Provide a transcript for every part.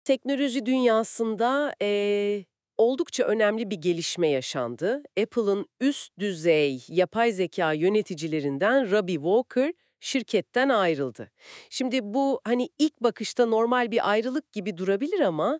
Teknoloji dünyasında, oldukça önemli bir gelişme yaşandı. Apple'ın üst düzey yapay zeka yöneticilerinden Robbie Walker şirketten ayrıldı. Şimdi bu, hani, ilk bakışta normal bir ayrılık gibi durabilir ama,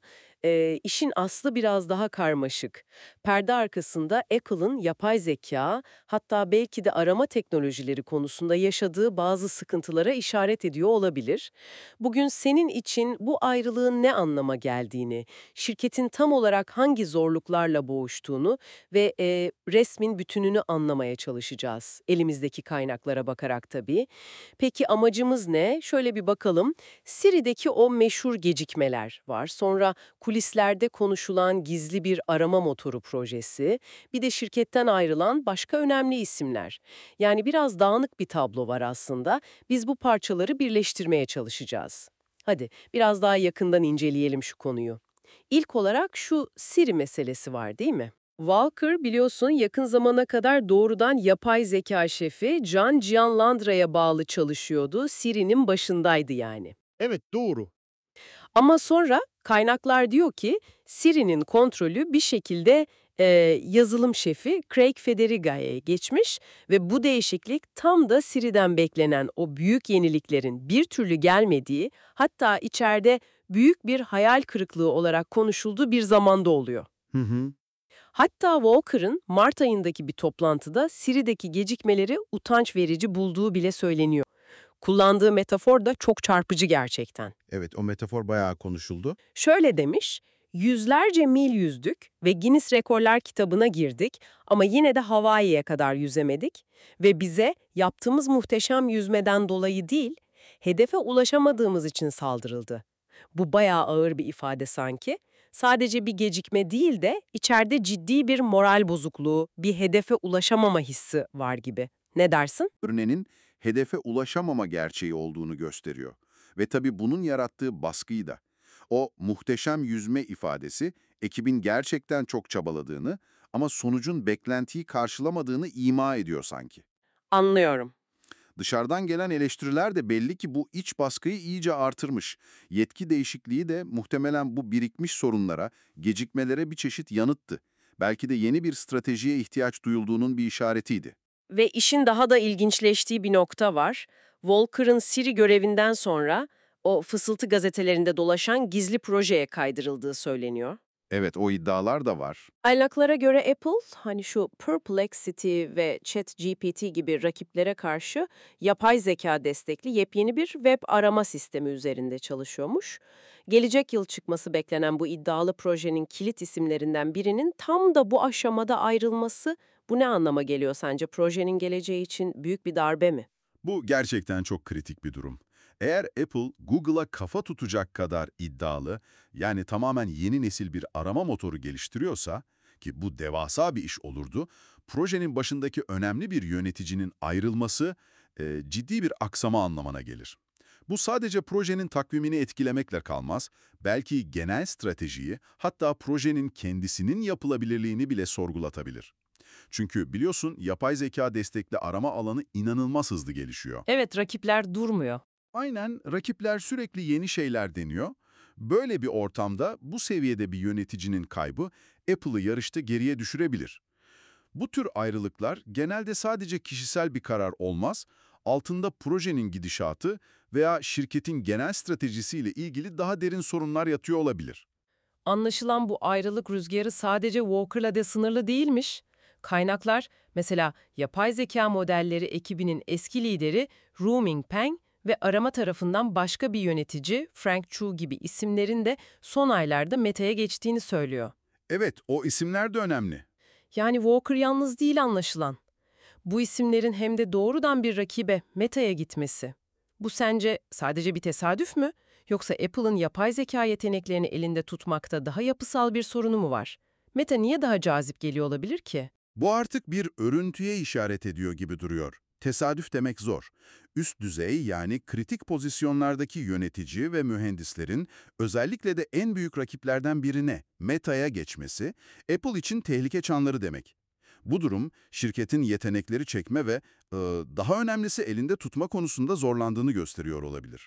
işin aslı biraz daha karmaşık. Perde arkasında Apple'ın yapay zeka, hatta belki de arama teknolojileri konusunda yaşadığı bazı sıkıntılara işaret ediyor olabilir. Bugün senin için bu ayrılığın ne anlama geldiğini, şirketin tam olarak hangi zorluklarla boğuştuğunu ve resmin bütününü anlamaya çalışacağız. Elimizdeki kaynaklara bakarak tabii. Peki amacımız ne? Şöyle bir bakalım. Siri'deki o meşhur gecikmeler var. Sonra kulislerde konuşulan gizli bir arama motoru projesi. Bir de şirketten ayrılan başka önemli isimler. Yani biraz dağınık bir tablo var aslında. Biz bu parçaları birleştirmeye çalışacağız. Hadi biraz daha yakından inceleyelim şu konuyu. İlk olarak şu Siri meselesi var, değil mi? Walker biliyorsun yakın zamana kadar doğrudan yapay zeka şefi John Gianlandra'ya bağlı çalışıyordu. Siri'nin başındaydı yani. Evet, doğru. Ama sonra kaynaklar diyor ki Siri'nin kontrolü bir şekilde yazılım şefi Craig Federighi'ye geçmiş ve bu değişiklik tam da Siri'den beklenen o büyük yeniliklerin bir türlü gelmediği, hatta içeride büyük bir hayal kırıklığı olarak konuşulduğu bir zamanda oluyor. Hı hı. Hatta Walker'ın Mart ayındaki bir toplantıda Siri'deki gecikmeleri utanç verici bulduğu bile söyleniyor. Kullandığı metafor da çok çarpıcı gerçekten. Evet, o metafor bayağı konuşuldu. Şöyle demiş, yüzlerce mil yüzdük ve Guinness Rekorlar kitabına girdik ama yine de Hawaii'ye kadar yüzemedik ve bize yaptığımız muhteşem yüzmeden dolayı değil, hedefe ulaşamadığımız için saldırıldı. Bu bayağı ağır bir ifade sanki. Sadece bir gecikme değil de içeride ciddi bir moral bozukluğu, bir hedefe ulaşamama hissi var gibi. Ne dersin? Örneğin hedefe ulaşamama gerçeği olduğunu gösteriyor. Ve tabii bunun yarattığı baskıyı da. O muhteşem yüzme ifadesi, ekibin gerçekten çok çabaladığını ama sonucun beklentiyi karşılamadığını ima ediyor sanki. Anlıyorum. Dışarıdan gelen eleştiriler de belli ki bu iç baskıyı iyice artırmış. Yetki değişikliği de muhtemelen bu birikmiş sorunlara, gecikmelere bir çeşit yanıttı. Belki de yeni bir stratejiye ihtiyaç duyulduğunun bir işaretiydi. Ve işin daha da ilginçleştiği bir nokta var. Walker'ın Siri görevinden sonra o fısıltı gazetelerinde dolaşan gizli projeye kaydırıldığı söyleniyor. Evet, o iddialar da var. Kaynaklara göre Apple, hani şu Perplexity ve ChatGPT gibi rakiplere karşı yapay zeka destekli yepyeni bir web arama sistemi üzerinde çalışıyormuş. Gelecek yıl çıkması beklenen bu iddialı projenin kilit isimlerinden birinin tam da bu aşamada ayrılması, bu ne anlama geliyor sence? Projenin geleceği için büyük bir darbe mi? Bu gerçekten çok kritik bir durum. Eğer Apple, Google'a kafa tutacak kadar iddialı, yani tamamen yeni nesil bir arama motoru geliştiriyorsa, ki bu devasa bir iş olurdu, projenin başındaki önemli bir yöneticinin ayrılması ciddi bir aksama anlamına gelir. Bu sadece projenin takvimini etkilemekle kalmaz, belki genel stratejiyi, hatta projenin kendisinin yapılabilirliğini bile sorgulatabilir. Çünkü biliyorsun yapay zeka destekli arama alanı inanılmaz hızlı gelişiyor. Evet, rakipler durmuyor. Aynen, rakipler sürekli yeni şeyler deniyor. Böyle bir ortamda bu seviyede bir yöneticinin kaybı Apple'ı yarışta geriye düşürebilir. Bu tür ayrılıklar genelde sadece kişisel bir karar olmaz, altında projenin gidişatı veya şirketin genel stratejisiyle ilgili daha derin sorunlar yatıyor olabilir. Anlaşılan bu ayrılık rüzgarı sadece Walker'la da sınırlı değilmiş. Kaynaklar, mesela yapay zeka modelleri ekibinin eski lideri Ru Mingpeng ve arama tarafından başka bir yönetici Frank Chu gibi isimlerin de son aylarda Meta'ya geçtiğini söylüyor. Evet, o isimler de önemli. Yani Walker yalnız değil anlaşılan. Bu isimlerin hem de doğrudan bir rakibe Meta'ya gitmesi. Bu sence sadece bir tesadüf mü? Yoksa Apple'ın yapay zeka yeteneklerini elinde tutmakta daha yapısal bir sorunu mu var? Meta niye daha cazip geliyor olabilir ki? Bu artık bir örüntüye işaret ediyor gibi duruyor. Tesadüf demek zor. Üst düzey yani kritik pozisyonlardaki yönetici ve mühendislerin özellikle de en büyük rakiplerden birine, Meta'ya geçmesi, Apple için tehlike çanları demek. Bu durum, şirketin yetenekleri çekme ve daha önemlisi elinde tutma konusunda zorlandığını gösteriyor olabilir.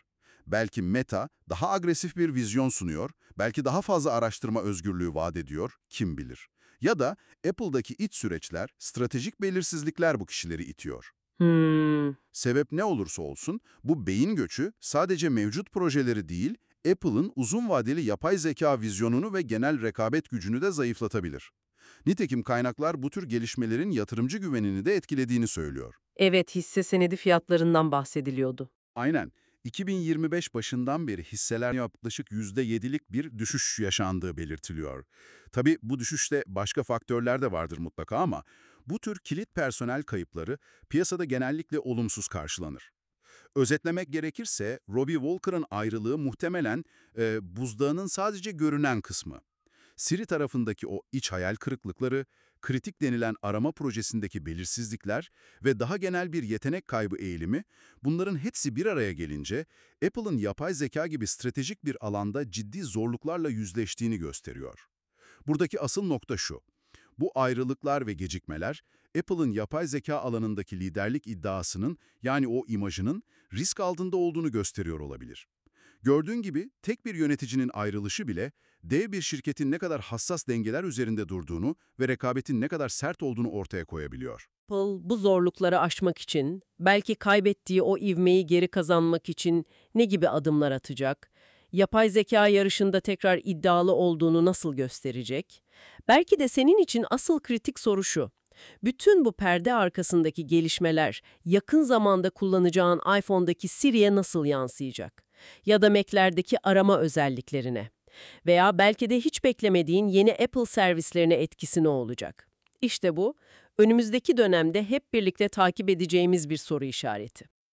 Belki Meta daha agresif bir vizyon sunuyor, belki daha fazla araştırma özgürlüğü vaat ediyor, kim bilir. Ya da Apple'daki iç süreçler, stratejik belirsizlikler bu kişileri itiyor. Sebep ne olursa olsun, bu beyin göçü sadece mevcut projeleri değil, Apple'ın uzun vadeli yapay zeka vizyonunu ve genel rekabet gücünü de zayıflatabilir. Nitekim kaynaklar bu tür gelişmelerin yatırımcı güvenini de etkilediğini söylüyor. Evet, hisse senedi fiyatlarından bahsediliyordu. Aynen. 2025 başından beri hisseler yaklaşık %7'lik bir düşüş yaşandığı belirtiliyor. Tabii bu düşüşte başka faktörler de vardır mutlaka ama bu tür kilit personel kayıpları piyasada genellikle olumsuz karşılanır. Özetlemek gerekirse Robbie Walker'ın ayrılığı muhtemelen buzdağının sadece görünen kısmı. Siri tarafındaki o iç hayal kırıklıkları, kritik denilen arama projesindeki belirsizlikler ve daha genel bir yetenek kaybı eğilimi, bunların hepsi bir araya gelince Apple'ın yapay zeka gibi stratejik bir alanda ciddi zorluklarla yüzleştiğini gösteriyor. Buradaki asıl nokta şu: bu ayrılıklar ve gecikmeler, Apple'ın yapay zeka alanındaki liderlik iddiasının, yani o imajının risk altında olduğunu gösteriyor olabilir. Gördüğün gibi tek bir yöneticinin ayrılışı bile dev bir şirketin ne kadar hassas dengeler üzerinde durduğunu ve rekabetin ne kadar sert olduğunu ortaya koyabiliyor. Apple bu zorlukları aşmak için, belki kaybettiği o ivmeyi geri kazanmak için ne gibi adımlar atacak? Yapay zeka yarışında tekrar iddialı olduğunu nasıl gösterecek? Belki de senin için asıl kritik soru şu: bütün bu perde arkasındaki gelişmeler yakın zamanda kullanacağın iPhone'daki Siri'ye nasıl yansıyacak? Ya da Mac'lerdeki arama özelliklerine? Veya belki de hiç beklemediğin yeni Apple servislerine etkisi ne olacak? İşte bu, önümüzdeki dönemde hep birlikte takip edeceğimiz bir soru işareti.